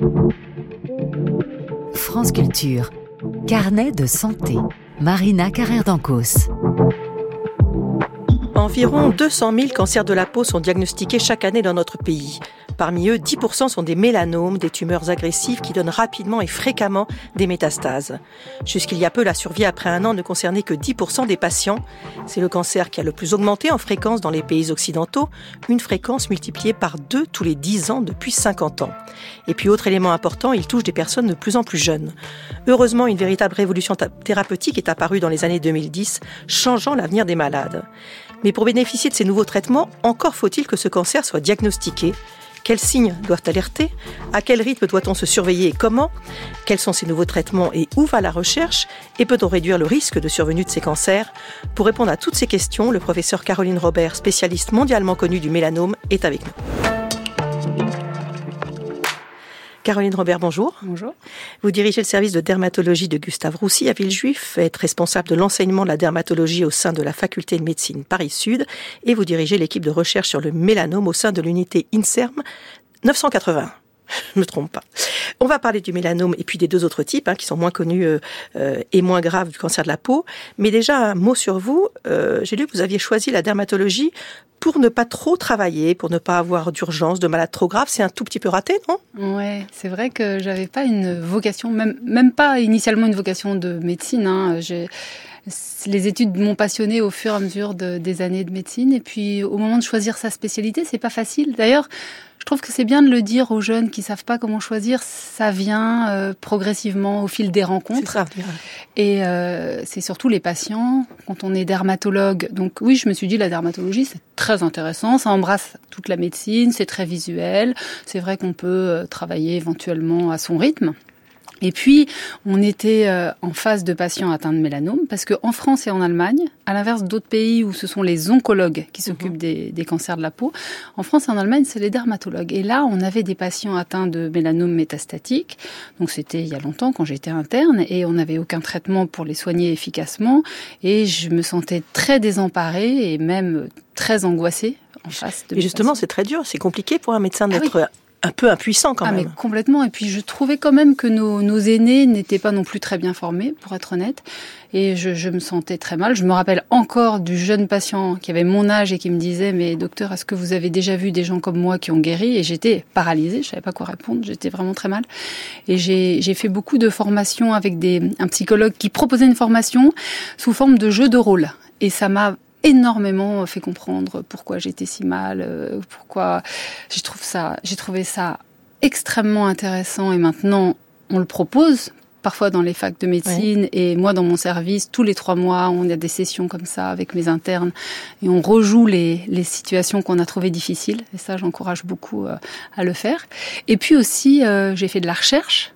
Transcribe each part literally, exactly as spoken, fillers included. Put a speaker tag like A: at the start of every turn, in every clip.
A: France Culture, carnet de santé. Marina Carrère-Dancos.
B: Environ deux cent mille cancers de la peau sont diagnostiqués chaque année dans notre pays. Parmi eux, dix pour cent sont des mélanomes, des tumeurs agressives qui donnent rapidement et fréquemment des métastases. Jusqu'il y a peu, la survie après un an ne concernait que dix pour cent des patients. C'est le cancer qui a le plus augmenté en fréquence dans les pays occidentaux, une fréquence multipliée par deux tous les dix ans depuis cinquante ans. Et puis, autre élément important, il touche des personnes de plus en plus jeunes. Heureusement, une véritable révolution thérapeutique est apparue dans les années deux mille dix, changeant l'avenir des malades. Mais pour bénéficier de ces nouveaux traitements, encore faut-il que ce cancer soit diagnostiqué. Quels signes doivent alerter ? À quel rythme doit-on se surveiller et comment ? Quels sont ces nouveaux traitements et où va la recherche ? Et peut-on réduire le risque de survenue de ces cancers ? Pour répondre à toutes ces questions, le professeur Caroline Robert, spécialiste mondialement connue du mélanome, est avec nous. Caroline Robert, bonjour.
C: Bonjour.
B: Vous dirigez le service de dermatologie de Gustave Roussy à Villejuif, êtes responsable de l'enseignement de la dermatologie au sein de la faculté de médecine Paris-Sud et vous dirigez l'équipe de recherche sur le mélanome au sein de l'unité INSERM neuf cent quatre-vingts. Je ne me trompe pas. On va parler du mélanome et puis des deux autres types hein, qui sont moins connus euh, euh, et moins graves du cancer de la peau. Mais déjà, un mot sur vous. Euh, j'ai lu que vous aviez choisi la dermatologie pour ne pas trop travailler, pour ne pas avoir d'urgence, de malades trop graves. C'est un tout petit peu raté, non ?
C: Ouais, c'est vrai que j'avais pas une vocation, même, même pas initialement une vocation de médecine. Hein. J'ai... Les études m'ont passionnée au fur et à mesure de, des années de médecine. Et puis, au moment de choisir sa spécialité, c'est pas facile. D'ailleurs, je trouve que c'est bien de le dire aux jeunes qui savent pas comment choisir. Ça vient euh, progressivement au fil des rencontres.
B: C'est ça.
C: Et euh, c'est surtout les patients, quand on est dermatologue. Donc oui, je me suis dit, la dermatologie, c'est très intéressant. Ça embrasse toute la médecine, c'est très visuel. C'est vrai qu'on peut euh, travailler éventuellement à son rythme. Et puis, on était en phase de patients atteints de mélanome, parce qu'en France et en Allemagne, à l'inverse d'autres pays où ce sont les oncologues qui s'occupent mmh. des, des cancers de la peau, en France et en Allemagne, c'est les dermatologues. Et là, on avait des patients atteints de mélanome métastatique. Donc, c'était il y a longtemps, quand j'étais interne, et on n'avait aucun traitement pour les soigner efficacement. Et je me sentais très désemparée et même très angoissée en face de
B: Et justement, patients. C'est très dur, c'est compliqué pour un médecin d'être... Ah oui. Un peu impuissant quand
C: ah
B: même.
C: Mais complètement. Et puis je trouvais quand même que nos, nos aînés n'étaient pas non plus très bien formés, pour être honnête. Et je, je me sentais très mal. Je me rappelle encore du jeune patient qui avait mon âge et qui me disait « Mais docteur, est-ce que vous avez déjà vu des gens comme moi qui ont guéri ?» Et j'étais paralysée, je savais pas quoi répondre, j'étais vraiment très mal. Et j'ai, j'ai fait beaucoup de formations avec des, un psychologue qui proposait une formation sous forme de jeu de rôle. Et ça m'a énormément fait comprendre pourquoi j'étais si mal, pourquoi je trouve ça, j'ai trouvé ça extrêmement intéressant et maintenant on le propose parfois dans les facs de médecine oui. Et moi dans mon service tous les trois mois on a des sessions comme ça avec mes internes et on rejoue les, les situations qu'on a trouvées difficiles et ça j'encourage beaucoup euh, à le faire. Et puis aussi euh, j'ai fait de la recherche.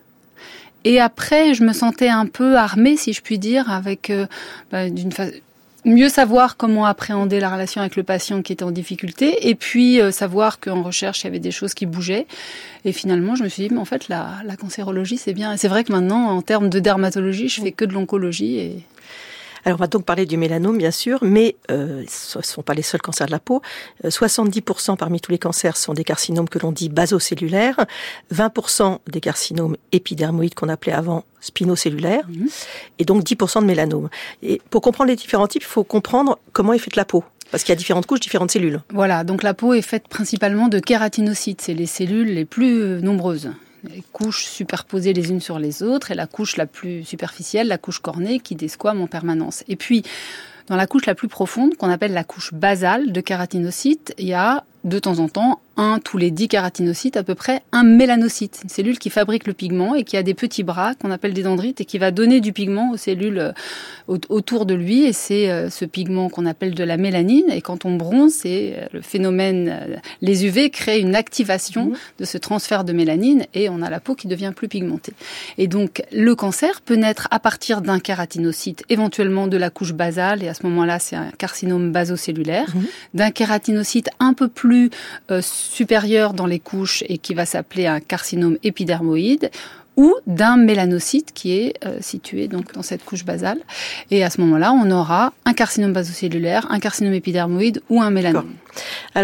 C: Et après je me sentais un peu armée si je puis dire avec euh, bah, d'une façon mieux savoir comment appréhender la relation avec le patient qui était en difficulté et puis euh, savoir qu'en recherche, il y avait des choses qui bougeaient. Et finalement, je me suis dit, mais en fait, la, la cancérologie, c'est bien. Et c'est vrai que maintenant, en termes de dermatologie, je fais que de l'oncologie. Et...
B: Alors, on va donc parler du mélanome, bien sûr, mais euh, ce ne sont pas les seuls cancers de la peau. Euh, soixante-dix pour cent parmi tous les cancers sont des carcinomes que l'on dit basocellulaires, vingt pour cent des carcinomes épidermoïdes qu'on appelait avant spinocellulaires, mmh. et donc dix pour cent de mélanomes. Et pour comprendre les différents types, il faut comprendre comment est faite la peau. Parce qu'il y a différentes couches, différentes cellules.
C: Voilà, donc la peau est faite principalement de kératinocytes. C'est les cellules les plus nombreuses. Les couches superposées les unes sur les autres et la couche la plus superficielle, la couche cornée, qui desquame en permanence. Et puis, dans la couche la plus profonde, qu'on appelle la couche basale de kératinocytes, il y a de temps en temps un tous les dix kératinocytes, à peu près un mélanocyte, une cellule qui fabrique le pigment et qui a des petits bras qu'on appelle des dendrites et qui va donner du pigment aux cellules autour de lui. Et c'est ce pigment qu'on appelle de la mélanine. Et quand on bronze, c'est le phénomène, les U V créent une activation mmh. de ce transfert de mélanine et on a la peau qui devient plus pigmentée. Et donc le cancer peut naître à partir d'un kératinocyte, éventuellement de la couche basale, et à ce moment-là c'est un carcinome basocellulaire, mmh. d'un kératinocyte un peu plus euh, supérieur dans les couches et qui va s'appeler un carcinome épidermoïde, ou d'un mélanocyte qui est euh, situé donc dans cette couche basale. Et à ce moment-là, on aura un carcinome basocellulaire, un carcinome épidermoïde ou un mélanome.
B: D'accord. Alors,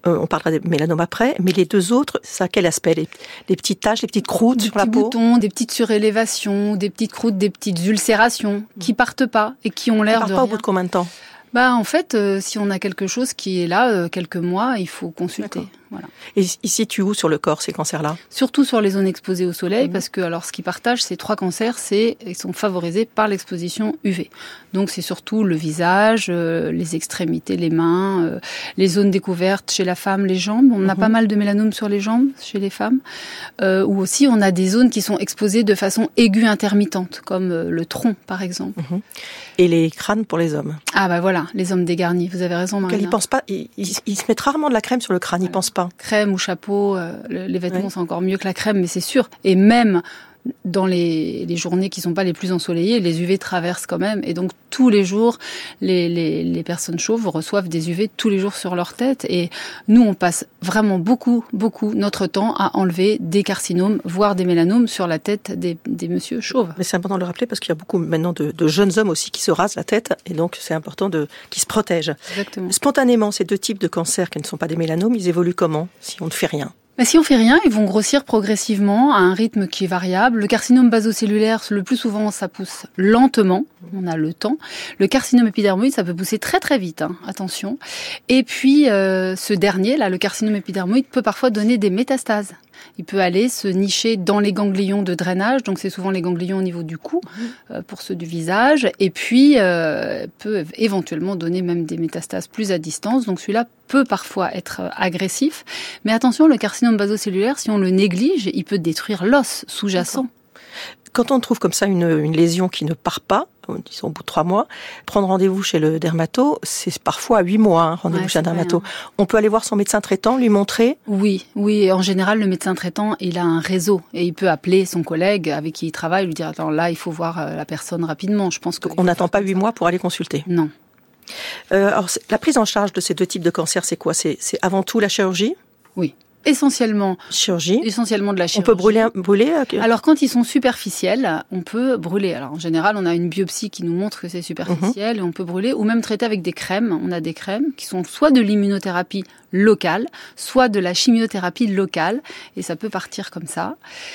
B: euh, on parlera des mélanomes après, mais les deux autres, ça a quel aspect? les, les petites taches, les petites croûtes
C: des
B: sur la peau?
C: Des petits boutons, des petites surélévations, des petites croûtes, des petites ulcérations qui partent pas et qui ont l'air de
B: pas
C: rien.
B: Au bout de combien de temps?
C: Bah en fait, euh, si on a quelque chose qui est là euh, quelques mois, il faut consulter. Voilà.
B: Et ils se situent où sur le corps, ces cancers-là?
C: Surtout sur les zones exposées au soleil, mmh. parce que alors ce qui partagent ces trois cancers, c'est ils sont favorisés par l'exposition U V. Donc c'est surtout le visage, euh, les extrémités, les mains, euh, les zones découvertes chez la femme, les jambes. On mmh. a pas mal de mélanomes sur les jambes chez les femmes. Euh, ou aussi on a des zones qui sont exposées de façon aiguë intermittente, comme euh, le tronc par exemple.
B: Mmh. Et les crânes pour les hommes?
C: Ah bah voilà, les hommes dégarnis. Vous avez raison, Marina.
B: Ils pensent pas. Ils, ils, ils se mettent rarement de la crème sur le crâne. Ils pensent pas.
C: Crème ou chapeau, euh, les vêtements ouais. c'est encore mieux que la crème, mais c'est sûr. Et même dans les, les journées qui sont pas les plus ensoleillées, les U V traversent quand même. Et donc tous les jours, les, les, les personnes chauves reçoivent des U V tous les jours sur leur tête. Et nous, on passe vraiment beaucoup, beaucoup notre temps à enlever des carcinomes, voire des mélanomes sur la tête des, des messieurs chauves.
B: Mais c'est important de le rappeler parce qu'il y a beaucoup maintenant de, de jeunes hommes aussi qui se rasent la tête. Et donc c'est important de qu'ils se protègent.
C: Exactement.
B: Spontanément, ces deux types de cancers qui ne sont pas des mélanomes, ils évoluent comment si on ne fait rien?
C: Mais si on fait rien, ils vont grossir progressivement à un rythme qui est variable. Le carcinome basocellulaire, le plus souvent, ça pousse lentement. On a le temps. Le carcinome épidermoïde, ça peut pousser très très vite. Hein, attention. Et puis, euh, ce dernier, là, le carcinome épidermoïde, peut parfois donner des métastases. Il peut aller se nicher dans les ganglions de drainage, donc c'est souvent les ganglions au niveau du cou, euh, pour ceux du visage, et puis euh, peut éventuellement donner même des métastases plus à distance, donc celui-là peut parfois être agressif. Mais attention, le carcinome basocellulaire, si on le néglige, il peut détruire l'os sous-jacent.
B: Quand on trouve comme ça une, une lésion qui ne part pas, disons au bout de trois mois, prendre rendez-vous chez le dermato, c'est parfois à huit mois, hein, rendez-vous ouais, chez un dermato. Rien. On peut aller voir son médecin traitant, lui montrer?
C: Oui, oui. En général, le médecin traitant, il a un réseau et il peut appeler son collègue avec qui il travaille, lui dire attends, là, il faut voir la personne rapidement. Je pense que
B: on n'attend pas huit mois pour aller consulter.
C: Non.
B: Euh, alors, la prise en charge de ces deux types de cancers, c'est quoi? C'est, c'est avant tout la chirurgie?
C: Oui. Essentiellement,
B: chirurgie.
C: essentiellement de la chirurgie.
B: On peut brûler, brûler. Okay.
C: Alors quand ils sont superficiels, on peut brûler. Alors en général, on a une biopsie qui nous montre que c'est superficiel mm-hmm. et on peut brûler ou même traiter avec des crèmes. On a des crèmes qui sont soit de l'immunothérapie locale, soit de la chimiothérapie locale, et ça peut partir comme ça.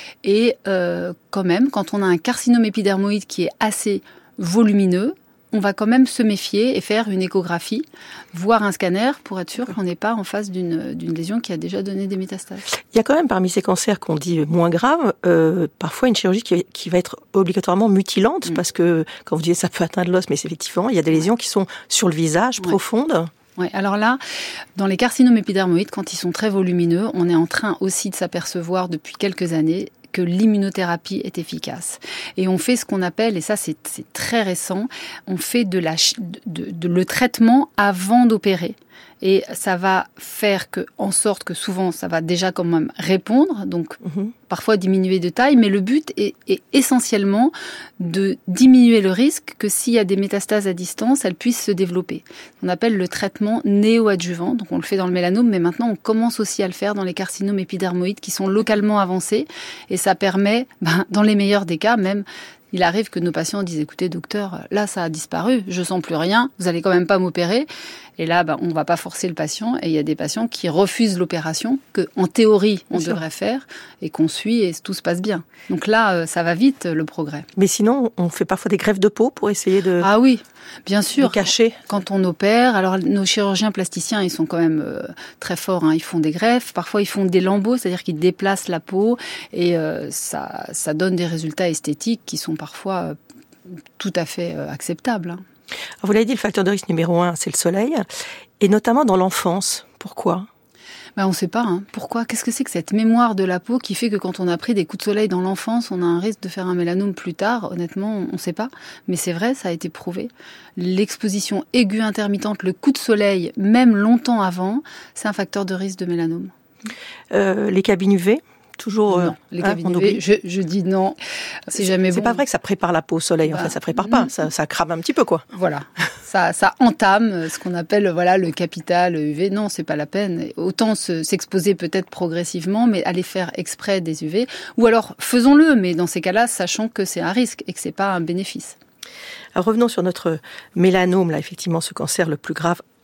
C: Et euh, quand même, quand on a un carcinome épidermoïde qui est assez volumineux, on va quand même se méfier et faire une échographie, voire un scanner pour être sûr qu'on n'est pas en face d'une, d'une lésion qui a déjà donné des métastases.
B: Il y a quand même parmi ces cancers qu'on dit moins graves, euh, parfois une chirurgie qui, qui va être obligatoirement mutilante, mmh. parce que quand vous dites ça peut atteindre l'os, mais c'est effectivement, il y a des lésions qui sont sur le visage, ouais. profondes.
C: Ouais, alors là, dans les carcinomes épidermoïdes, quand ils sont très volumineux, on est en train aussi de s'apercevoir depuis quelques années que l'immunothérapie est efficace. Et on fait ce qu'on appelle, et ça c'est, c'est très récent, on fait de la, de, de, le traitement avant d'opérer. Et ça va faire que, en sorte que souvent, ça va déjà quand même répondre, donc mmh. parfois diminuer de taille, mais le but est, est essentiellement de diminuer le risque que s'il y a des métastases à distance, elles puissent se développer. On appelle le traitement néoadjuvant, donc on le fait dans le mélanome, mais maintenant on commence aussi à le faire dans les carcinomes épidermoïdes qui sont localement avancés, et ça permet, ben, dans les meilleurs des cas, même... Il arrive que nos patients disent, écoutez, docteur, là, ça a disparu, je sens plus rien, vous allez quand même pas m'opérer. Et là, ben, on va pas forcer le patient. Et il y a des patients qui refusent l'opération, que, en théorie, on bien devrait sûr. faire, et qu'on suit et tout se passe bien. Donc là, ça va vite, le progrès.
B: Mais sinon, on fait parfois des greffes de peau pour essayer de...
C: Ah oui, bien sûr.
B: De cacher.
C: Quand on opère, alors nos chirurgiens plasticiens, ils sont quand même euh, très forts, hein. Ils font des greffes, parfois ils font des lambeaux, c'est-à-dire qu'ils déplacent la peau, et euh, ça, ça donne des résultats esthétiques qui sont parfois euh, tout à fait euh, acceptables. Hein.
B: Vous l'avez dit, le facteur de risque numéro un, c'est le soleil, et notamment dans l'enfance. Pourquoi ?
C: Ben, on ne sait pas. Hein. Pourquoi ? Qu'est-ce que c'est que cette mémoire de la peau qui fait que quand on a pris des coups de soleil dans l'enfance, on a un risque de faire un mélanome plus tard ? Honnêtement, on ne sait pas. Mais c'est vrai, ça a été prouvé. L'exposition aiguë intermittente, le coup de soleil, même longtemps avant, c'est un facteur de risque de mélanome.
B: Euh, les cabines U V ? Toujours,
C: non, les cabines hein, U V, je, je dis non. C'est jamais
B: c'est
C: bon.
B: pas vrai que ça prépare la peau au soleil. Bah, en fait, ça prépare pas. Ça, ça crame un petit peu, quoi.
C: Voilà. ça, ça entame ce qu'on appelle, voilà, le capital U V. Non, c'est pas la peine. Autant se, s'exposer peut-être progressivement, mais aller faire exprès des U V. Ou alors, faisons-le, mais dans ces cas-là, sachant que c'est un risque et que c'est pas un bénéfice.
B: Alors, revenons sur notre mélanome, là, effectivement, ce cancer le plus grave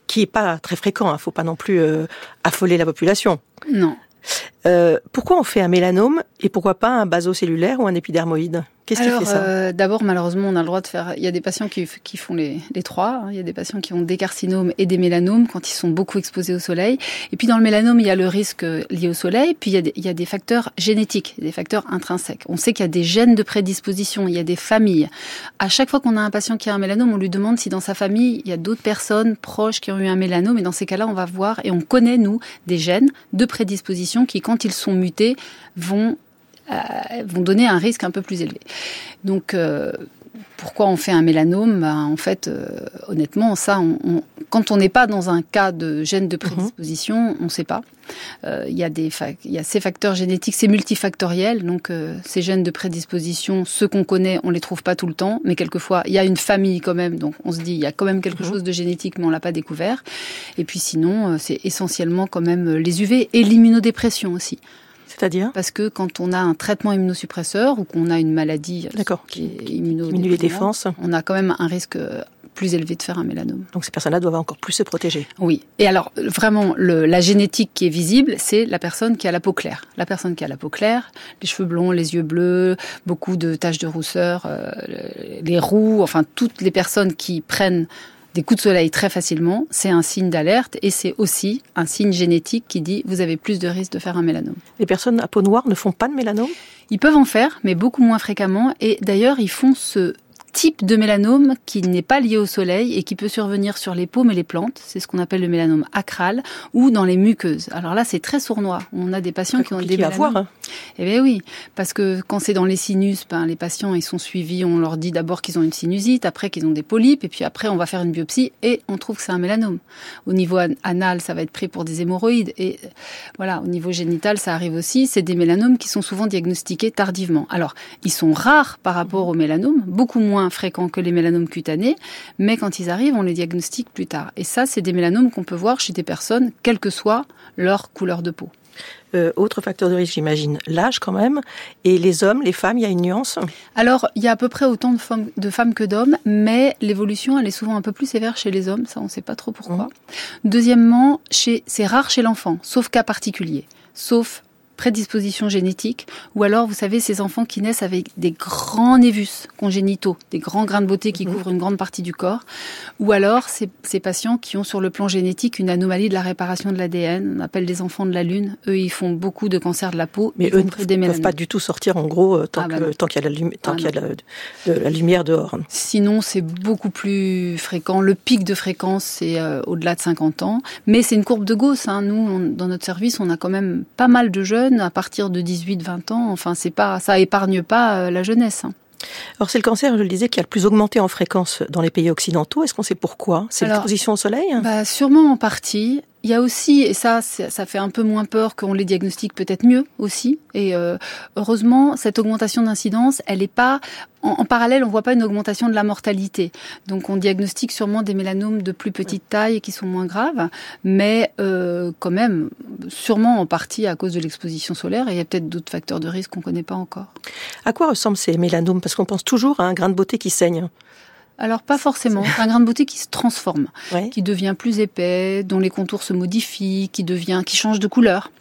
B: qui est pas très fréquent. Il hein, faut pas non plus euh, affoler la population.
C: Non.
B: Euh, pourquoi on fait un mélanome et pourquoi pas un basocellulaire ou un épidermoïde ? Qu'est-ce
C: Alors,
B: qui fait ça
C: euh, D'abord, malheureusement, on a le droit de faire... Il y a des patients qui, qui font les, les trois. Hein. Il y a des patients qui ont des carcinomes et des mélanomes quand ils sont beaucoup exposés au soleil. Et puis, dans le mélanome, il y a le risque lié au soleil. Puis, il y a des, il y a des facteurs génétiques, des facteurs intrinsèques. On sait qu'il y a des gènes de prédisposition. Il y a des familles. À chaque fois qu'on a un patient qui a un mélanome, on lui demande si dans sa famille, il y a d'autres personnes proches qui ont eu un mélanome. Et dans ces cas-là, on va voir, et on connaît, nous, des gènes de prédisposition qui, quand ils sont mutés, vont... Euh, vont donner un risque un peu plus élevé. Donc, euh, pourquoi on fait un mélanome ? Ben, en fait, euh, honnêtement, ça, on, on, quand on n'est pas dans un cas de gène de prédisposition, on ne sait pas. Euh, il y a des, il y a ces facteurs génétiques, c'est multifactoriel. Donc, euh, ces gènes de prédisposition, ceux qu'on connaît, on les trouve pas tout le temps, mais quelquefois, il y a une famille quand même. Donc, on se dit, il y a quand même quelque mmh. chose de génétique, mais on l'a pas découvert. Et puis, sinon, c'est essentiellement quand même les U V et l'immunodépression aussi.
B: C'est-à-dire ?
C: Parce que quand on a un traitement immunosuppresseur ou qu'on a une maladie
B: D'accord.
C: qui est immunodéprimante,
B: les défenses.
C: On a quand même un risque plus élevé de faire un mélanome.
B: Donc ces personnes-là doivent encore plus se protéger.
C: Oui. Et alors, vraiment, le, la génétique qui est visible, c'est la personne qui a la peau claire. La personne qui a la peau claire, les cheveux blonds, les yeux bleus, beaucoup de taches de rousseur, euh, les roux, enfin, toutes les personnes qui prennent des coups de soleil très facilement, c'est un signe d'alerte et c'est aussi un signe génétique qui dit vous avez plus de risques de faire un mélanome.
B: Les personnes à peau noire ne font pas de mélanome ?
C: Ils peuvent en faire, mais beaucoup moins fréquemment. Et d'ailleurs, ils font ce type de mélanome qui n'est pas lié au soleil et qui peut survenir sur les paumes et les plantes. C'est ce qu'on appelle le mélanome acral ou dans les muqueuses. Alors là, c'est très sournois. On a des patients qui ont des mélanomes. À voir, hein. Eh bien oui, parce que quand c'est dans les sinus, ben, les patients ils sont suivis, on leur dit d'abord qu'ils ont une sinusite, après qu'ils ont des polypes, et puis après on va faire une biopsie et on trouve que c'est un mélanome. Au niveau anal, ça va être pris pour des hémorroïdes et voilà, au niveau génital, ça arrive aussi. C'est des mélanomes qui sont souvent diagnostiqués tardivement. Alors, ils sont rares par rapport aux mélanomes, beaucoup moins fréquents que les mélanomes cutanés, mais quand ils arrivent, on les diagnostique plus tard. Et ça, c'est des mélanomes qu'on peut voir chez des personnes, quelle que soit leur couleur de peau.
B: Euh, autre facteur de risque, j'imagine, l'âge quand même. Et les hommes, les femmes, il y a une nuance ?
C: Alors, il y a à peu près autant de femmes, de femmes que d'hommes, mais l'évolution, elle est souvent un peu plus sévère chez les hommes. Ça, on ne sait pas trop pourquoi. Mmh. Deuxièmement, chez, c'est rare chez l'enfant, sauf cas particulier, sauf prédisposition génétique, ou alors, vous savez, ces enfants qui naissent avec des grands névus congénitaux, des grands grains de beauté qui mmh. couvrent une grande partie du corps, ou alors ces, ces patients qui ont sur le plan génétique une anomalie de la réparation de l'A D N, on appelle les enfants de la Lune, eux ils font beaucoup de cancers de la peau.
B: Mais eux ne peuvent pas du tout sortir en gros tant, ah, que, bah tant qu'il y a, la, lumi- tant ah, qu'il y a de, la, de la lumière dehors.
C: Sinon c'est beaucoup plus fréquent, le pic de fréquence c'est euh, au-delà de cinquante ans, mais c'est une courbe de Gauss, hein. Nous on, dans notre service on a quand même pas mal de jeunes à partir de dix-huit vingt ans, enfin c'est pas, ça épargne pas euh, la jeunesse. Hein.
B: Alors c'est le cancer, je le disais, qui a le plus augmenté en fréquence dans les pays occidentaux. Est-ce qu'on sait pourquoi ? C'est Alors, l'exposition au soleil ?
C: Bah, sûrement en partie. Il y a aussi, et ça, ça fait un peu moins peur qu'on les diagnostique peut-être mieux aussi. Et euh, heureusement, cette augmentation d'incidence, elle n'est pas en, en parallèle. On voit pas une augmentation de la mortalité. Donc, on diagnostique sûrement des mélanomes de plus petite taille et qui sont moins graves, mais euh, quand même, sûrement en partie à cause de l'exposition solaire. Et il y a peut-être d'autres facteurs de risque qu'on connaît pas encore.
B: À quoi ressemblent ces mélanomes ? Parce qu'on pense toujours à un grain de beauté qui saigne.
C: Alors, pas forcément. C'est un grain de beauté qui se transforme, ouais. qui devient plus épais, dont les contours se modifient, qui devient, qui change de couleur,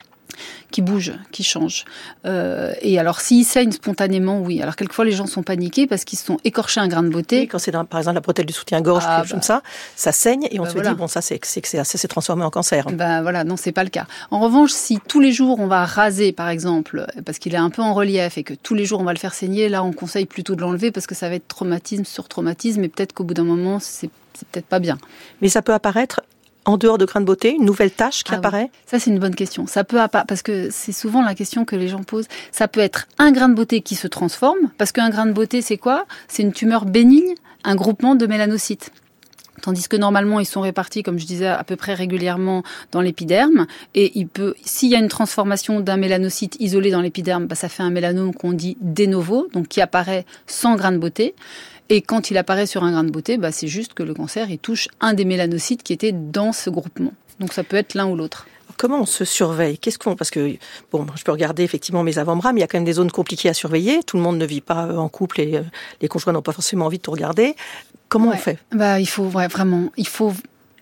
C: qui bouge, qui change. Euh, et alors, s'il saigne spontanément, oui. Alors, quelquefois, les gens sont paniqués parce qu'ils se sont écorchés un grain de beauté.
B: Oui, quand c'est dans, par exemple la bretelle du soutien-gorge, ah, quelque chose bah, comme ça, ça saigne et on bah, se voilà. dit, bon, ça, c'est, c'est que c'est, ça s'est transformé en cancer.
C: Ben voilà, non, c'est pas le cas. En revanche, si tous les jours, on va raser, par exemple, parce qu'il est un peu en relief et que tous les jours, on va le faire saigner, là, on conseille plutôt de l'enlever parce que ça va être traumatisme sur traumatisme et peut-être qu'au bout d'un moment, c'est, c'est peut-être pas bien.
B: Mais ça peut apparaître en dehors de grain de beauté, une nouvelle tache qui ah apparaît ?
C: Oui. Ça, c'est une bonne question. Ça peut apparaître, parce que c'est souvent la question que les gens posent. Ça peut être un grain de beauté qui se transforme, parce qu'un grain de beauté, c'est quoi ? C'est une tumeur bénigne, un groupement de mélanocytes. Tandis que normalement, ils sont répartis, comme je disais, à peu près régulièrement dans l'épiderme. Et il peut, s'il y a une transformation d'un mélanocyte isolé dans l'épiderme, bah, ça fait un mélanome qu'on dit de novo, donc qui apparaît sans grain de beauté. Et quand il apparaît sur un grain de beauté, bah, c'est juste que le cancer, il touche un des mélanocytes qui était dans ce groupement. Donc ça peut être l'un ou l'autre.
B: Comment on se surveille ? Qu'est-ce qu'on Parce que bon, je peux regarder effectivement mes avant-bras, mais il y a quand même des zones compliquées à surveiller. Tout le monde ne vit pas en couple et les conjoints n'ont pas forcément envie de tout regarder. Comment
C: ouais.
B: on fait ?
C: Bah, il faut ouais, vraiment, il faut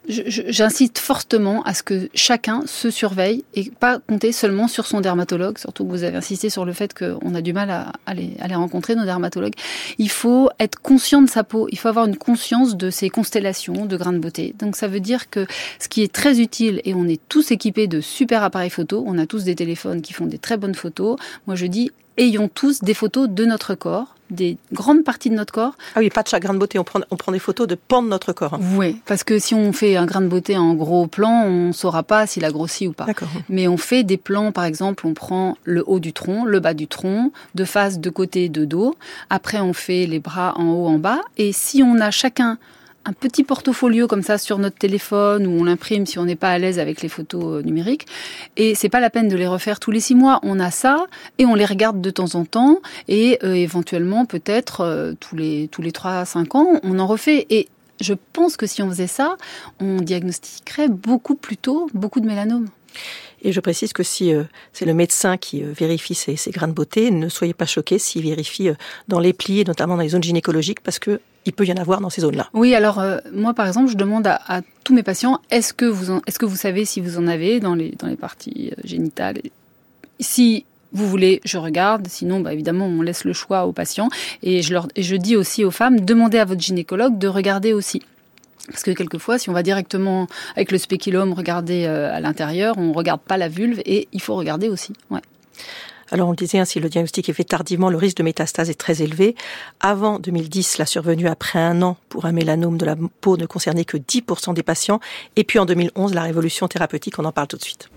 C: Je, je, j'incite fortement à ce que chacun se surveille et pas compter seulement sur son dermatologue, surtout que vous avez insisté sur le fait qu'on a du mal à, à, les, à les rencontrer, nos dermatologues. Il faut être conscient de sa peau, il faut avoir une conscience de ses constellations, de grains de beauté. Donc ça veut dire que ce qui est très utile, et on est tous équipés de super appareils photo, on a tous des téléphones qui font des très bonnes photos, moi je dis ayons tous des photos de notre corps, des grandes parties de notre corps.
B: Ah oui, pas de chaque grain de beauté, on prend, on prend des photos de pans de notre corps. Hein.
C: Oui, parce que si on fait un grain de beauté en gros plan, on ne saura pas s'il a grossi ou pas.
B: D'accord.
C: Mais on fait des plans, par exemple, on prend le haut du tronc, le bas du tronc, de face, de côté, de dos. Après, on fait les bras en haut, en bas. Et si on a chacun un petit portfolio comme ça sur notre téléphone, où on l'imprime si on n'est pas à l'aise avec les photos numériques. Et c'est pas la peine de les refaire tous les six mois. On a ça et on les regarde de temps en temps et euh, éventuellement peut-être euh, tous les tous les trois à cinq ans, on en refait. Et je pense que si on faisait ça, on diagnostiquerait beaucoup plus tôt beaucoup de mélanome.
B: Et je précise que si euh, c'est le médecin qui euh, vérifie ces, ces grains de beauté, ne soyez pas choqués s'il vérifie euh, dans les plis, et notamment dans les zones gynécologiques, parce que il peut y en avoir dans ces zones-là.
C: Oui, alors euh, moi par exemple, je demande à, à tous mes patients, est-ce que vous en, est-ce que vous savez si vous en avez dans les dans les parties euh, génitales? Si vous voulez, je regarde. Sinon, bah, évidemment, on laisse le choix aux patients. Et je leur, et je dis aussi aux femmes, demandez à votre gynécologue de regarder aussi. Parce que quelquefois, si on va directement avec le spéculum regarder euh, à l'intérieur, on ne regarde pas la vulve et il faut regarder aussi. Ouais.
B: Alors on le disait, hein, si le diagnostic est fait tardivement, le risque de métastase est très élevé. Avant deux mille dix, la survenue après un an pour un mélanome de la peau ne concernait que dix pour cent des patients. Et puis en deux mille onze, la révolution thérapeutique, on en parle tout de suite.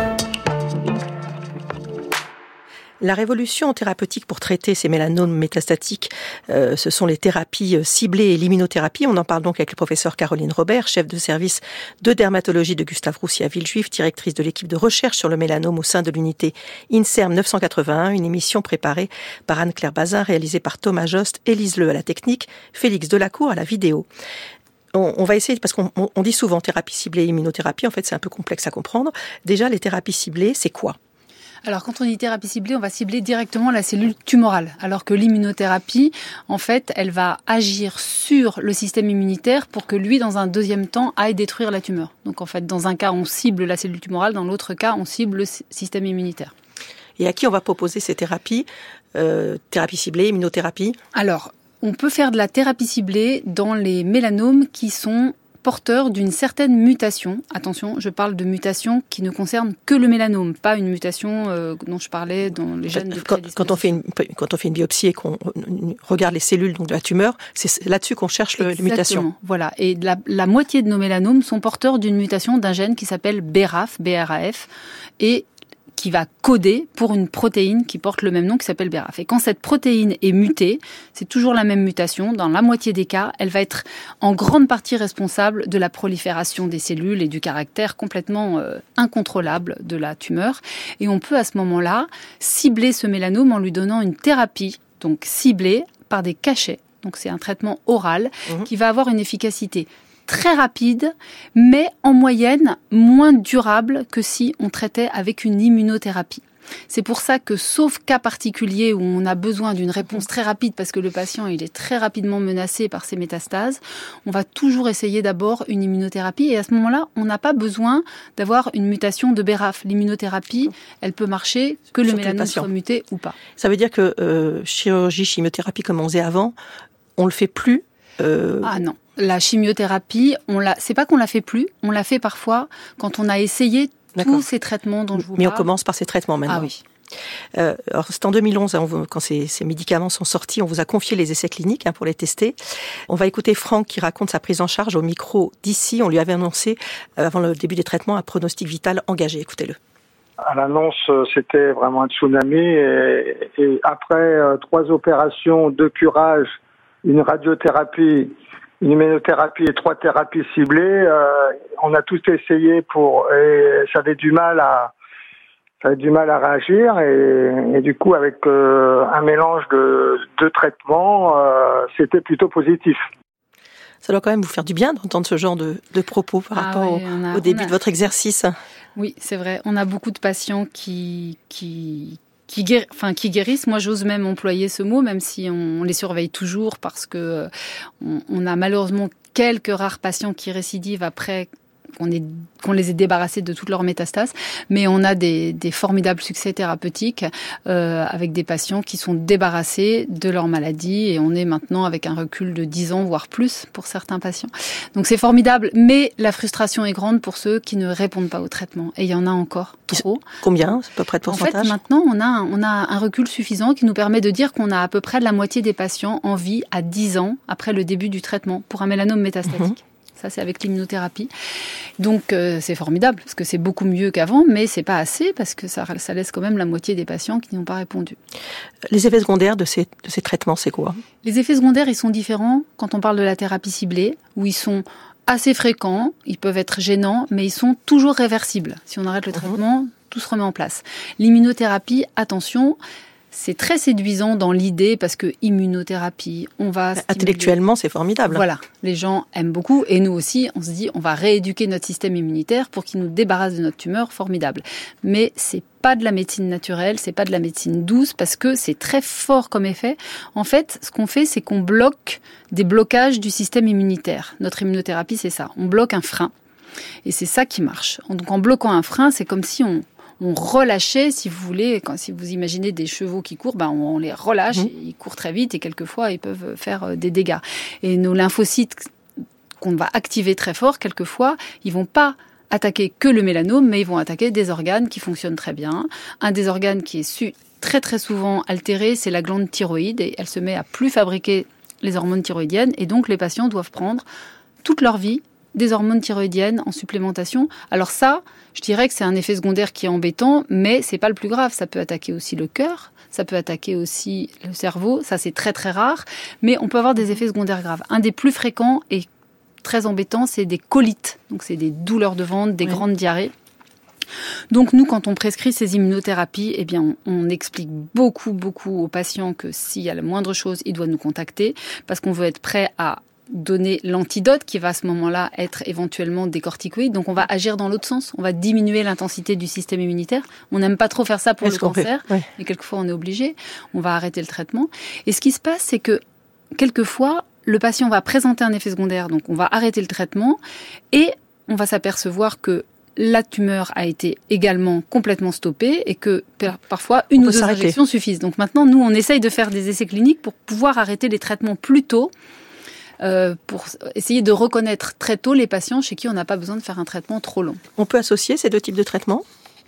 B: La révolution thérapeutique pour traiter ces mélanomes métastatiques, euh, ce sont les thérapies ciblées et l'immunothérapie. On en parle donc avec le professeur Caroline Robert, chef de service de dermatologie de Gustave Roussy à Villejuif, directrice de l'équipe de recherche sur le mélanome au sein de l'unité INSERM neuf cent quatre-vingt-un, une émission préparée par Anne-Claire Bazin, réalisée par Thomas Jost, Élise Le à la technique, Félix Delacour à la vidéo. On, on va essayer, parce qu'on on dit souvent thérapie ciblée et immunothérapie, en fait c'est un peu complexe à comprendre. Déjà, les thérapies ciblées, c'est quoi ?
C: Alors, quand on dit thérapie ciblée, on va cibler directement la cellule tumorale. Alors que l'immunothérapie, en fait, elle va agir sur le système immunitaire pour que lui, dans un deuxième temps, aille détruire la tumeur. Donc, en fait, dans un cas, on cible la cellule tumorale. Dans l'autre cas, on cible le système immunitaire.
B: Et à qui on va proposer ces thérapies ? euh, Thérapie ciblée, immunothérapie ?
C: Alors, on peut faire de la thérapie ciblée dans les mélanomes qui sont porteur d'une certaine mutation. Attention, je parle de mutation qui ne concerne que le mélanome, pas une mutation euh, dont je parlais dans les gènes de prédisposition.
B: Quand on fait une, quand on fait une biopsie et qu'on regarde les cellules donc de la tumeur, c'est là-dessus qu'on cherche le, les mutations.
C: Voilà. Et la, la moitié de nos mélanomes sont porteurs d'une mutation d'un gène qui s'appelle B R A F, B R A F, et qui va coder pour une protéine qui porte le même nom, qui s'appelle B R A F. Et quand cette protéine est mutée, c'est toujours la même mutation. Dans la moitié des cas, elle va être en grande partie responsable de la prolifération des cellules et du caractère complètement euh, incontrôlable de la tumeur. Et on peut à ce moment-là cibler ce mélanome en lui donnant une thérapie, donc ciblée par des cachets. Donc c'est un traitement oral mmh. qui va avoir une efficacité très rapide, mais en moyenne moins durable que si on traitait avec une immunothérapie. C'est pour ça que, sauf cas particulier où on a besoin d'une réponse très rapide parce que le patient il est très rapidement menacé par ses métastases, on va toujours essayer d'abord une immunothérapie et à ce moment-là, on n'a pas besoin d'avoir une mutation de B R A F. L'immunothérapie, elle peut marcher que le mélanome soit muté ou pas.
B: Ça veut dire que euh, chirurgie, chimiothérapie comme on faisait avant, on le fait plus euh...
C: Ah non. La chimiothérapie, on l'a, c'est pas qu'on la fait plus, on la fait parfois quand on a essayé D'accord. tous ces traitements dont je vous
B: Mais
C: parle.
B: on commence par ces traitements maintenant.
C: Ah oui.
B: Euh, alors c'est en deux mille onze, hein, on, quand ces, ces médicaments sont sortis, on vous a confié les essais cliniques hein, pour les tester. On va écouter Franck qui raconte sa prise en charge au micro d'ici. On lui avait annoncé euh, avant le début des traitements un pronostic vital engagé. Écoutez-le.
D: À l'annonce, c'était vraiment un tsunami et, et après euh, trois opérations, deux curages, une radiothérapie, une immunothérapie et trois thérapies ciblées, euh, on a tous essayé pour et ça avait du mal à ça avait du mal à réagir et, et du coup avec euh, un mélange de deux traitements, euh, c'était plutôt positif.
B: Ça doit quand même vous faire du bien d'entendre ce genre de, de propos par
C: ah
B: rapport
C: oui,
B: au,
C: a,
B: au début
C: a...
B: de votre exercice.
C: Oui, c'est vrai. On a beaucoup de patients qui qui Qui, guér... enfin, qui guérissent. Moi, j'ose même employer ce mot, même si on les surveille toujours parce que on, on a malheureusement quelques rares patients qui récidivent après qu'on est qu'on les ait débarrassés de toutes leurs métastases, mais on a des, des formidables succès thérapeutiques euh, avec des patients qui sont débarrassés de leur maladie, et on est maintenant avec un recul de dix ans, voire plus pour certains patients. Donc c'est formidable, mais la frustration est grande pour ceux qui ne répondent pas au traitement, et il y en a encore trop.
B: Combien, à peu près de pourcentage ?
C: En fait, maintenant, on a, on a un recul suffisant qui nous permet de dire qu'on a à peu près la moitié des patients en vie à dix ans après le début du traitement pour un mélanome métastatique. Mmh. Ça, c'est avec l'immunothérapie. Donc, euh, c'est formidable, parce que c'est beaucoup mieux qu'avant, mais c'est pas assez, parce que ça, ça laisse quand même la moitié des patients qui n'ont pas répondu.
B: Les effets secondaires de ces, de ces traitements, c'est quoi ?
C: Les effets secondaires, ils sont différents quand on parle de la thérapie ciblée, où ils sont assez fréquents, ils peuvent être gênants, mais ils sont toujours réversibles. Si on arrête le traitement, mmh. tout se remet en place. L'immunothérapie, attention, c'est très séduisant dans l'idée, parce que immunothérapie, on va stimuler...
B: Intellectuellement, c'est formidable.
C: Voilà, les gens aiment beaucoup, et nous aussi, on se dit, on va rééduquer notre système immunitaire pour qu'il nous débarrasse de notre tumeur, formidable. Mais c'est pas de la médecine naturelle, c'est pas de la médecine douce, parce que c'est très fort comme effet. En fait, ce qu'on fait, c'est qu'on bloque des blocages du système immunitaire. Notre immunothérapie, c'est ça. On bloque un frein, et c'est ça qui marche. Donc, en bloquant un frein, c'est comme si on... on relâchait, si vous voulez, quand, si vous imaginez des chevaux qui courent, ben on, on les relâche, mmh. ils courent très vite et quelquefois ils peuvent faire des dégâts. Et nos lymphocytes qu'on va activer très fort, quelquefois, ils vont pas attaquer que le mélanome, mais ils vont attaquer des organes qui fonctionnent très bien. Un des organes qui est su, très très souvent altéré, c'est la glande thyroïde, et elle se met à plus fabriquer les hormones thyroïdiennes, et donc les patients doivent prendre toute leur vie des hormones thyroïdiennes en supplémentation. Alors ça, je dirais que c'est un effet secondaire qui est embêtant, mais c'est pas le plus grave. Ça peut attaquer aussi le cœur, ça peut attaquer aussi le cerveau. Ça, c'est très très rare, mais on peut avoir des effets secondaires graves. Un des plus fréquents et très embêtants, c'est des colites. Donc c'est des douleurs de ventre, des oui. grandes diarrhées. Donc nous, quand on prescrit ces immunothérapies, eh bien, on, on explique beaucoup, beaucoup aux patients que s'il y a la moindre chose, ils doivent nous contacter, parce qu'on veut être prêt à donner l'antidote qui va à ce moment-là être éventuellement des corticoïdes. Donc on va agir dans l'autre sens, on va diminuer l'intensité du système immunitaire. On n'aime pas trop faire ça pour Est-ce le cancer, ouais. mais quelquefois on est obligé, on va arrêter le traitement. Et ce qui se passe, c'est que quelquefois, le patient va présenter un effet secondaire, donc on va arrêter le traitement, et on va s'apercevoir que la tumeur a été également complètement stoppée, et que parfois une ou deux injections suffisent. Donc maintenant, nous, on essaye de faire des essais cliniques pour pouvoir arrêter les traitements plus tôt, Euh, pour essayer de reconnaître très tôt les patients chez qui on n'a pas besoin de faire un traitement trop long.
B: On peut associer ces deux types de traitements ?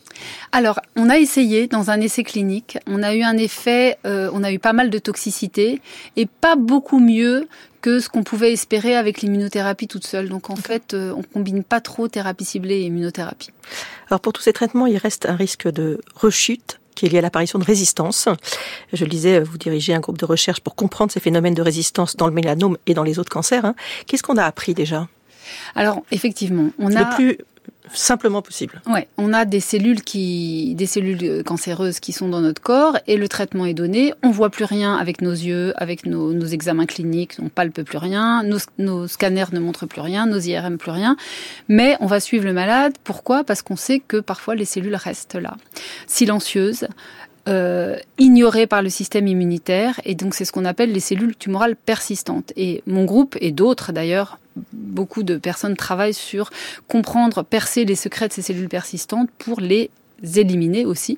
C: Alors, on a essayé dans un essai clinique, on a eu un effet, euh, on a eu pas mal de toxicité, et pas beaucoup mieux que ce qu'on pouvait espérer avec l'immunothérapie toute seule. Donc en fait, euh, on combine pas trop thérapie ciblée et immunothérapie.
B: Alors pour tous ces traitements, il reste un risque de rechute qui est lié à l'apparition de résistance. Je le disais, vous dirigez un groupe de recherche pour comprendre ces phénomènes de résistance dans le mélanome et dans les autres cancers. Hein. Qu'est-ce qu'on a appris déjà ?
C: Alors, effectivement, on
B: le
C: a...
B: Le plus simplement possible.
C: Ouais, on a des cellules qui, des cellules cancéreuses qui sont dans notre corps, et le traitement est donné. On voit plus rien avec nos yeux, avec nos, nos examens cliniques, on palpe plus rien, nos, nos scanners ne montrent plus rien, nos I R M plus rien. Mais on va suivre le malade. Pourquoi ? Parce qu'on sait que parfois les cellules restent là, silencieuses, Euh, ignorées par le système immunitaire, et donc c'est ce qu'on appelle les cellules tumorales persistantes. Et mon groupe, et d'autres d'ailleurs, beaucoup de personnes travaillent sur comprendre, percer les secrets de ces cellules persistantes pour les éliminer aussi.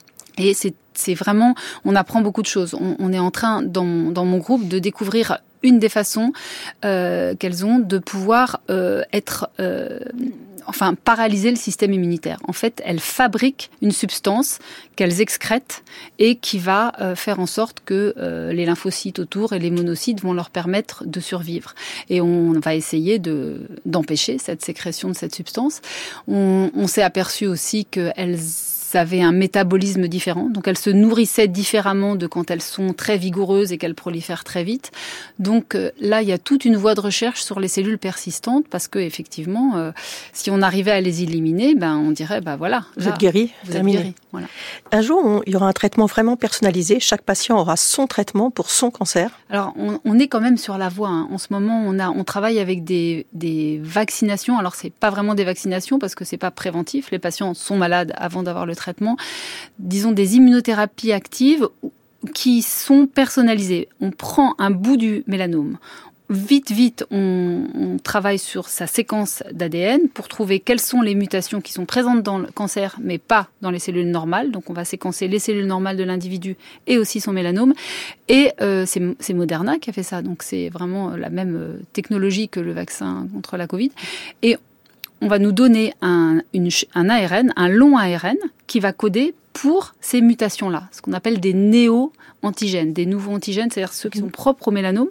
C: Et c'est, c'est vraiment, on apprend beaucoup de choses. On, on est en train, dans, dans mon groupe, de découvrir une des façons euh, qu'elles ont de pouvoir euh, être... Euh, enfin, paralyser le système immunitaire. En fait, elles fabriquent une substance qu'elles excrètent et qui va euh, faire en sorte que euh, les lymphocytes autour et les monocytes vont leur permettre de survivre. Et on va essayer de, d'empêcher cette sécrétion de cette substance. On, on s'est aperçu aussi qu'elles avaient un métabolisme différent, donc elles se nourrissaient différemment de quand elles sont très vigoureuses et qu'elles prolifèrent très vite. Donc euh, là, il y a toute une voie de recherche sur les cellules persistantes, parce que effectivement, euh, si on arrivait à les éliminer, ben on dirait, ben voilà,
B: vous
C: là,
B: êtes guéri,
C: vous
B: terminé.
C: êtes guéri. Voilà.
B: Un jour, on, il y aura un traitement vraiment personnalisé. Chaque patient aura son traitement pour son cancer.
C: Alors, on, on est quand même sur la voie. Hein. En ce moment, on a, on travaille avec des, des vaccinations. Alors, c'est pas vraiment des vaccinations parce que c'est pas préventif. Les patients sont malades avant d'avoir le traitement. Disons des immunothérapies actives qui sont personnalisées. On prend un bout du mélanome, vite, vite, on, on travaille sur sa séquence d'A D N pour trouver quelles sont les mutations qui sont présentes dans le cancer, mais pas dans les cellules normales. Donc, on va séquencer les cellules normales de l'individu et aussi son mélanome. Et euh, c'est, c'est Moderna qui a fait ça. Donc, c'est vraiment la même technologie que le vaccin contre la Covid. Et on va nous donner un, une, un A R N, un long A R N, qui va coder pour ces mutations-là, ce qu'on appelle des néo-antigènes, des nouveaux antigènes, c'est-à-dire ceux qui sont propres au mélanome.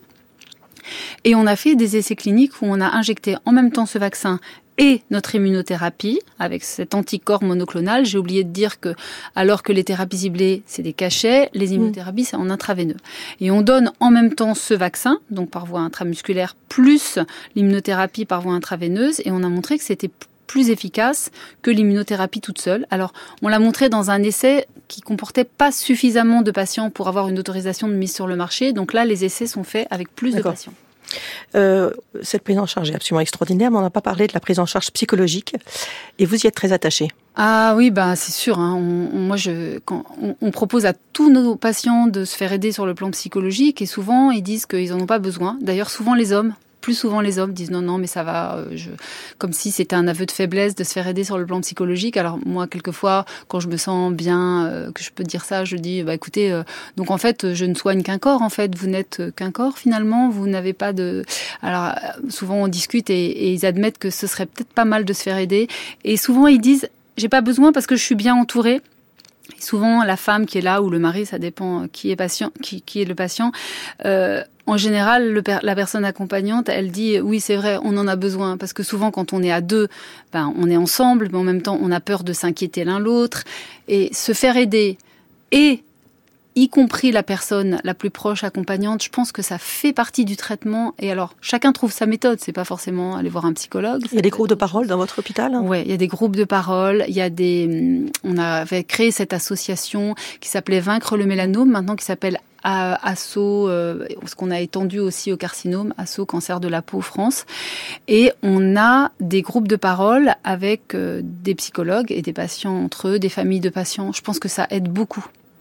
C: Et on a fait des essais cliniques où on a injecté en même temps ce vaccin et notre immunothérapie avec cet anticorps monoclonal. J'ai oublié de dire que, alors que les thérapies ciblées, c'est des cachets, les immunothérapies, c'est en intraveineux. Et on donne en même temps ce vaccin, donc par voie intramusculaire, plus l'immunothérapie par voie intraveineuse, et on a montré que c'était plus efficace que l'immunothérapie toute seule. Alors, on l'a montré dans un essai qui comportait pas suffisamment de patients pour avoir une autorisation de mise sur le marché. Donc là, les essais sont faits avec plus D'accord. de patients.
B: Euh, cette prise en charge est absolument extraordinaire, mais on n'a pas parlé de la prise en charge psychologique, et vous y êtes très attaché.
C: Ah oui, bah c'est sûr. Hein. On, on, moi, je, quand on, on propose à tous nos patients de se faire aider sur le plan psychologique, et souvent ils disent qu'ils en ont pas besoin. D'ailleurs, souvent les hommes. Plus souvent, les hommes disent non, non, mais ça va, je... comme si c'était un aveu de faiblesse de se faire aider sur le plan psychologique. Alors moi, quelquefois, quand je me sens bien, euh, que je peux dire ça, je dis, bah écoutez, euh, donc en fait, je ne soigne qu'un corps. En fait, vous n'êtes qu'un corps finalement. Vous n'avez pas de. Alors souvent, on discute et, et ils admettent que ce serait peut-être pas mal de se faire aider. Et souvent, ils disent, j'ai pas besoin parce que je suis bien entourée. Et souvent, la femme qui est là ou le mari, ça dépend qui est patient, qui, qui est le patient. Euh, En général, le per- la personne accompagnante, elle dit oui, c'est vrai, on en a besoin parce que souvent quand on est à deux, ben on est ensemble, mais en même temps on a peur de s'inquiéter l'un l'autre et se faire aider et y compris la personne la plus proche accompagnante, je pense que ça fait partie du traitement. Et alors, chacun trouve sa méthode. C'est pas forcément aller voir un psychologue.
B: Il y a des groupes de parole dans votre hôpital ?
C: Ouais, il y a des groupes de parole. Il y a des. On avait créé cette association qui s'appelait Vaincre le mélanome, maintenant qui s'appelle Asso, euh, ce qu'on a étendu aussi au carcinome, Asso cancer de la peau France. Et on a des groupes de parole avec euh, des psychologues et des patients entre eux, des familles de patients. Je pense que ça aide beaucoup.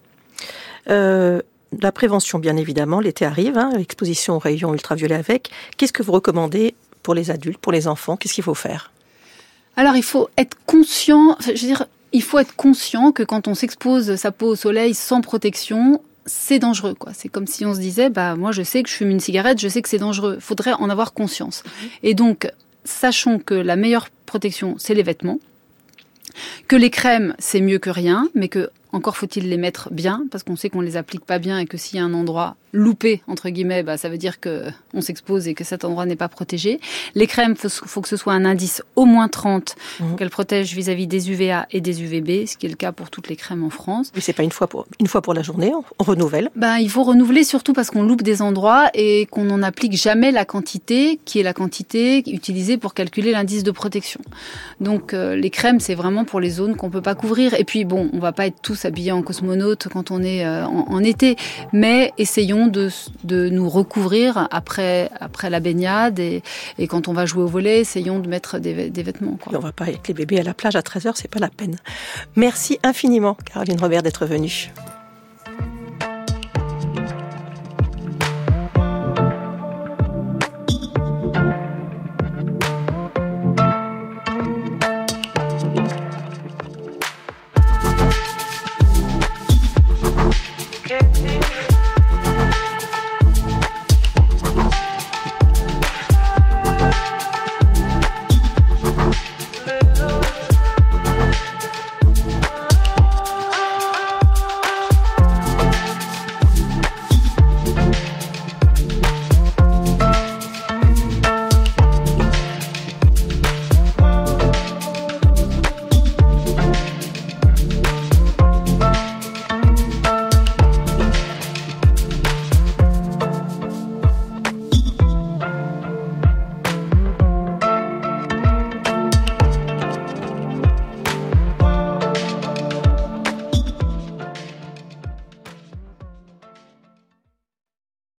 B: Euh, la prévention, bien évidemment, l'été arrive, hein, l'exposition aux rayons ultraviolets avec. Qu'est-ce que vous recommandez pour les adultes, pour les enfants ? Qu'est-ce qu'il faut faire ?
C: Alors, il faut être conscient, je veux dire, il faut être conscient que quand on s'expose sa peau au soleil sans protection, c'est dangereux, quoi. C'est comme si on se disait, bah, moi, je sais que je fume une cigarette, je sais que c'est dangereux. Il faudrait en avoir conscience. Et donc, sachons que la meilleure protection, c'est les vêtements. Que les crèmes, c'est mieux que rien, mais que encore faut-il les mettre bien, parce qu'on sait qu'on les applique pas bien et que s'il y a un endroit loupé, entre guillemets, bah, ça veut dire qu'on s'expose et que cet endroit n'est pas protégé. Les crèmes, il faut, faut que ce soit un indice au moins trente, mmh. qu'elles protègent vis-à-vis des U V A et des U V B, ce qui est le cas pour toutes les crèmes en France.
B: Mais c'est pas une fois pour, une fois pour la journée, on renouvelle.
C: Ben, il faut renouveler surtout parce qu'on loupe des endroits et qu'on n'en applique jamais la quantité, qui est la quantité utilisée pour calculer l'indice de protection. Donc euh, les crèmes, c'est vraiment pour les zones qu'on peut pas couvrir. Et puis bon, on va pas être tous habillés en cosmonaute quand on est euh, en, en été, mais essayons de, de nous recouvrir après, après la baignade et, et quand on va jouer au volley, essayons de mettre des, des vêtements, quoi.
B: Et on va pas avec les bébés à la plage à treize heures, c'est pas la peine. Merci infiniment, Caroline Robert, d'être venue.